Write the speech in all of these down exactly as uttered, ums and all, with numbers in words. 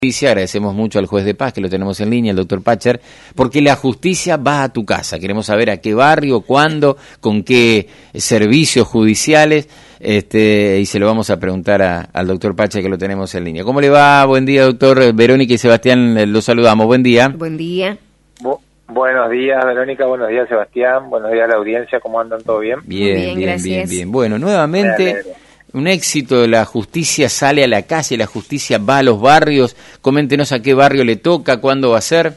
Agradecemos mucho al juez de paz que lo tenemos en línea, el doctor Pacher, porque la justicia va a tu casa. Queremos saber a qué barrio, cuándo, con qué servicios judiciales, este, y se lo vamos a preguntar a, al doctor Pacher que lo tenemos en línea. ¿Cómo le va? Buen día, doctor. Verónica y Sebastián, los saludamos. Buen día. Buen día. Bu buenos días, Verónica. Buenos días, Sebastián. Buenos días a la audiencia. ¿Cómo andan? ¿Todo bien? Bien, bien, bien, gracias. bien, bien. Bueno, nuevamente... Un éxito, la justicia sale a la calle, la justicia va a los barrios. Coméntenos a qué barrio le toca, cuándo va a ser.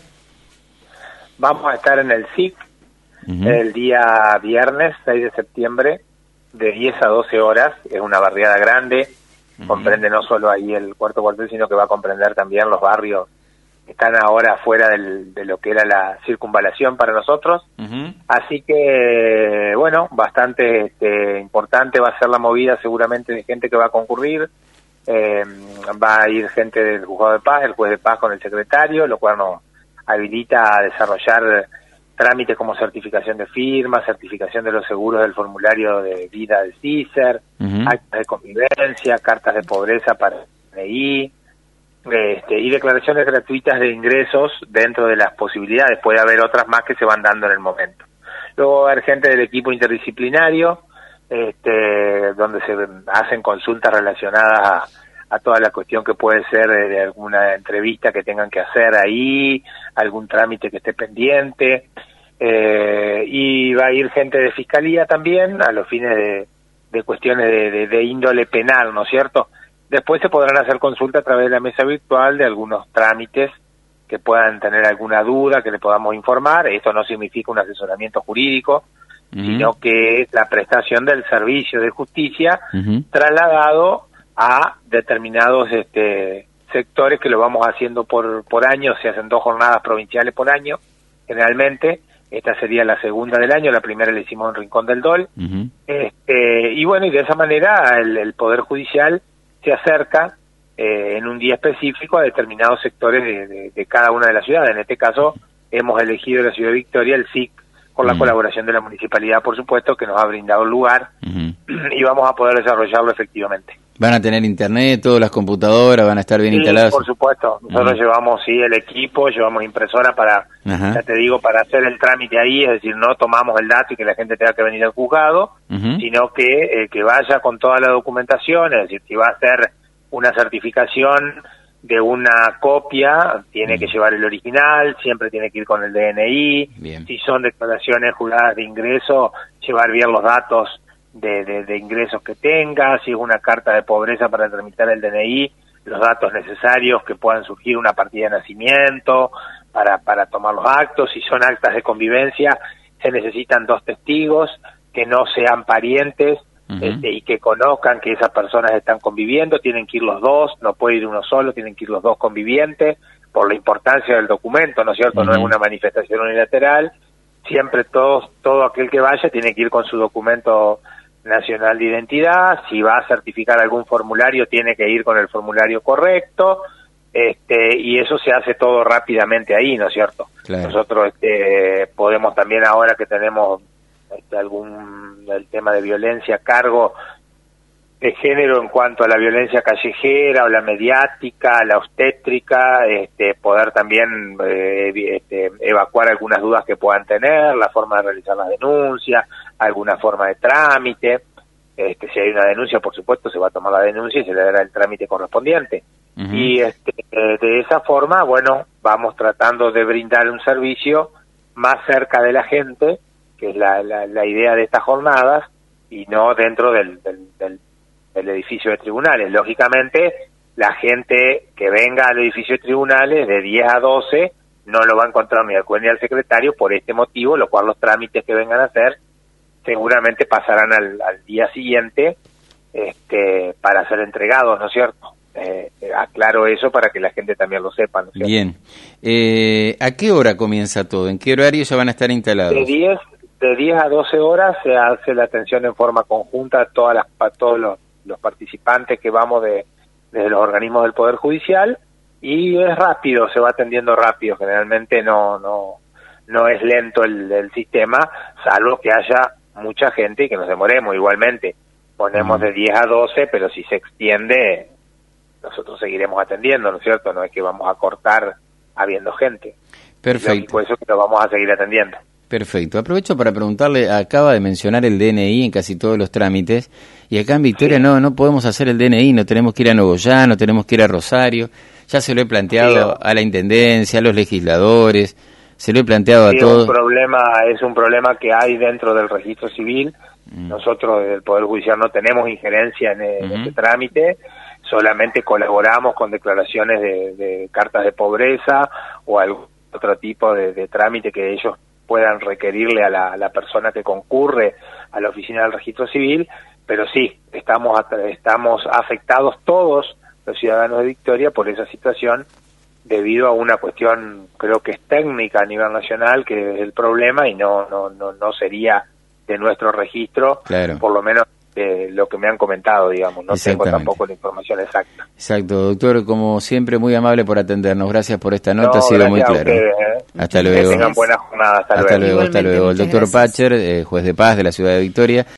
Vamos a estar en el S I C uh-huh. el día viernes seis de septiembre de diez a doce horas. Es una barriada grande, uh-huh. comprende no solo ahí el cuarto cuartel, sino que va a comprender también los barrios que están ahora fuera del, de lo que era la circunvalación para nosotros. Uh-huh. Así que, bueno, bastante este, importante va a ser la movida seguramente de gente que va a concurrir. Eh, va a ir gente del juzgado de paz, el juez de paz con el secretario, lo cual nos habilita a desarrollar trámites como certificación de firma, certificación de los seguros del formulario de vida del C I S E R, uh-huh. actas de convivencia, cartas de pobreza para el D N I, Este, y declaraciones gratuitas de ingresos dentro de las posibilidades. Puede haber otras más que se van dando en el momento. Luego va a haber gente del equipo interdisciplinario, este, donde se hacen consultas relacionadas a, a toda la cuestión que puede ser de, de alguna entrevista que tengan que hacer ahí, algún trámite que esté pendiente, eh, y va a ir gente de fiscalía también a los fines de, de cuestiones de, de, de índole penal, ¿no es cierto? Después se podrán hacer consultas a través de la mesa virtual de algunos trámites que puedan tener alguna duda, que le podamos informar. Esto no significa un asesoramiento jurídico, uh-huh. sino que es la prestación del servicio de justicia uh-huh. trasladado a determinados este, sectores que lo vamos haciendo por, por año. Se hacen dos jornadas provinciales por año, generalmente. Esta sería la segunda del año, la primera la hicimos en Rincón del Dol. Uh-huh. este, y bueno, y de esa manera el, el Poder Judicial se acerca eh, en un día específico a determinados sectores de, de, de cada una de las ciudades. En este caso, hemos elegido la ciudad de Victoria, el S I C, con la uh-huh. colaboración de la municipalidad, por supuesto, que nos ha brindado el lugar, uh-huh. y vamos a poder desarrollarlo efectivamente. ¿Van a tener internet, todas las computadoras van a estar bien sí, instaladas? Por supuesto. Nosotros uh-huh. llevamos, sí, el equipo, llevamos impresora para, uh-huh. ya te digo, para hacer el trámite ahí, es decir, no tomamos el dato y que la gente tenga que venir al juzgado, uh-huh. sino que eh, que vaya con toda la documentación, es decir, si va a hacer una certificación de una copia, tiene uh-huh. que llevar el original, siempre tiene que ir con el D N I, bien. Si son declaraciones juradas de ingreso, llevar bien los datos De, de, de ingresos que tenga, si es una carta de pobreza para tramitar el D N I, los datos necesarios que puedan surgir, una partida de nacimiento para, para tomar los actos, si son actas de convivencia, se necesitan dos testigos que no sean parientes uh-huh. este, y que conozcan que esas personas están conviviendo, tienen que ir los dos, no puede ir uno solo, tienen que ir los dos convivientes, por la importancia del documento, ¿no es cierto? Uh-huh. No es una manifestación unilateral, siempre todos, todo aquel que vaya tiene que ir con su documento nacional de identidad, si va a certificar algún formulario tiene que ir con el formulario correcto, este y eso se hace todo rápidamente ahí, ¿no es cierto? Claro. Nosotros este, podemos también, ahora que tenemos este, algún el tema de violencia a cargo de género en cuanto a la violencia callejera o la mediática, la obstétrica, este, poder también eh, este, evacuar algunas dudas que puedan tener, la forma de realizar las denuncias, alguna forma de trámite. Este, si hay una denuncia, por supuesto, se va a tomar la denuncia y se le dará el trámite correspondiente. Uh-huh. Y este, de esa forma, bueno, vamos tratando de brindar un servicio más cerca de la gente, que es la, la, la idea de estas jornadas, y no dentro del, del, del el edificio de tribunales. Lógicamente, la gente que venga al edificio de tribunales de diez a doce no lo va a encontrar ni al juez ni al secretario por este motivo, lo cual los trámites que vengan a hacer seguramente pasarán al, al día siguiente este, para ser entregados, ¿no es cierto? Eh, aclaro eso para que la gente también lo sepa, ¿no es cierto? Bien. Eh, ¿A qué hora comienza todo? ¿En qué horario ya van a estar instalados? De diez, de diez a doce horas se hace la atención en forma conjunta a todas las, a todos los los participantes que vamos de desde los organismos del Poder Judicial, y es rápido, se va atendiendo rápido, generalmente no no no es lento el, el sistema, salvo que haya mucha gente y que nos demoremos. Igualmente ponemos uh-huh. de diez a doce, pero si se extiende nosotros seguiremos atendiendo, ¿no es cierto? No es que vamos a cortar habiendo gente. Perfecto. Por eso que lo vamos a seguir atendiendo. Perfecto. Aprovecho para preguntarle, acaba de mencionar el D N I en casi todos los trámites, y acá en Victoria sí. no no podemos hacer el D N I, no tenemos que ir a Nogoyá, no tenemos que ir a Rosario. Ya se lo he planteado sí, no. a la Intendencia, a los legisladores, se lo he planteado sí, a todos. Un problema, es un problema que hay dentro del registro civil. Mm. Nosotros desde el Poder Judicial no tenemos injerencia en, en uh-huh. este trámite, solamente colaboramos con declaraciones de, de cartas de pobreza o algún otro tipo de, de trámite que ellos puedan requerirle a la, a la persona que concurre a la oficina del registro civil, pero sí, estamos, estamos afectados todos los ciudadanos de Victoria por esa situación debido a una cuestión, creo que es técnica a nivel nacional, que es el problema y no, no, no, no sería de nuestro registro, claro. por lo menos eh, lo que me han comentado, digamos, no tengo tampoco la información exacta. Exacto, doctor, como siempre, muy amable por atendernos, gracias por esta nota, no, ha sido muy claro. Ustedes, ¿eh? Hasta luego. Que tengan buena jornada, hasta, hasta luego. luego, hasta luego. El doctor Pacher, eh, juez de paz de la ciudad de Victoria.